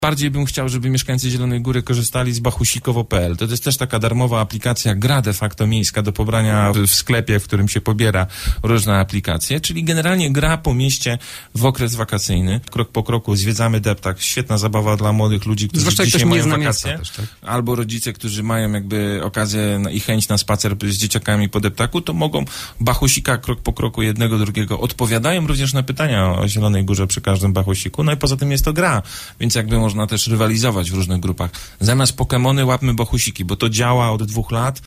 Bardziej bym chciał, żeby mieszkańcy Zielonej Góry korzystali z bachusikowo.pl. To jest też taka darmowa aplikacja, gra de facto miejska do pobrania w sklepie, w którym się pobiera różne aplikacje, czyli generalnie gra po mieście w okres wakacyjny. Krok po kroku zwiedzamy deptak. Świetna zabawa dla młodych ludzi, którzy zwłaszcza dzisiaj mają wakacje. Też, tak? Albo rodzice, którzy mają jakby okazję i chęć na spacer z dzieciakami po deptaku, to mogą bachusika krok po kroku jednego, drugiego. Odpowiadają również na pytania o Zielonej Górze przy każdym bachusiku. No i poza tym jest to gra, więc jakby można też rywalizować w różnych grupach. Zamiast Pokemony łapmy bachusiki, bo to działa od 2 lat.